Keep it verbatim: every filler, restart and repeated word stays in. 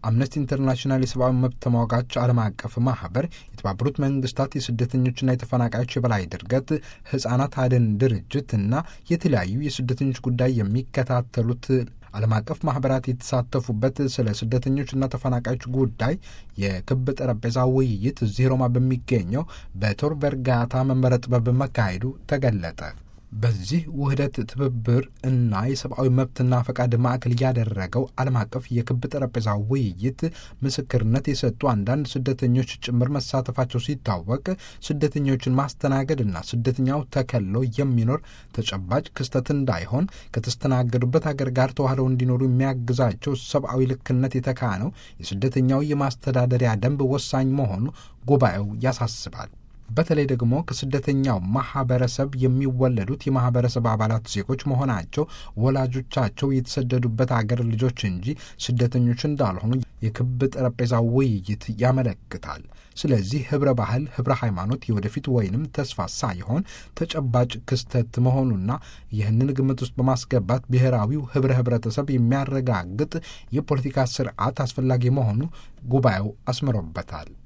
አምነስቲ ኢንተርናሽናል የሰብአዊ መብት ተሟጋች ዓለም አቀፍ ማህበር፣ የተባበሩት መንግስታት የስደተኞችና የተፈናቃዮች የበላይ ድርገት፣ ህጻናት አድን ድርጅት እና የተለያዩ የስደተኞች ጉዳይ የሚከታተሉት ዓለም አቀፍ ማህበራት የተሳተፉበት ስለ ስደተኞችና ተፈናቃዮች ጉዳይ የክብ ጠረጴዛ ውይይት እዚህ ሮማ በሚገኘው በቶር ቨርጋታ መንበረ ጥበብ መካሄዱ ተገለጠ። በዚህ ውህደት ትብብር እና የሰብአዊ መብትና ፈቃድ ማዕከል ያደረገው ዓለም አቀፍ የክብ ጠረጴዛ ውይይት ምስክርነት የሰጡ አንዳንድ ስደተኞች ጭምር መሳተፋቸው ሲታወቅ ስደተኞችን ማስተናገድና ስደተኛው ተከሎ የሚኖር ተጨባጭ ክስተት እንዳይሆን ከተስተናገዱበት ሀገር ጋር ተዋህደው እንዲኖሩ የሚያግዛቸው ሰብአዊ ልክነት የተካነው የስደተኛው የማስተዳደሪያ ደንብ ወሳኝ መሆኑ ጉባኤው ያሳስባል። በተለይ ደግሞ ከስደተኛው ማህበረሰብ የሚወለዱት የማህበረሰብ አባላት ዜጎች መሆናቸው ወላጆቻቸው የተሰደዱበት አገር ልጆች እንጂ ስደተኞች እንዳልሆኑ የክብ ጠረጴዛ ውይይት ያመለክታል። ስለዚህ ህብረ ባህል፣ ህብረ ሃይማኖት የወደፊት ወይንም ተስፋ ሳይሆን ተጨባጭ ክስተት መሆኑና ይህንን ግምት ውስጥ በማስገባት ብሔራዊው ህብረ ህብረተሰብ የሚያረጋግጥ የፖለቲካ ስርዓት አስፈላጊ መሆኑ ጉባኤው አስምሮበታል።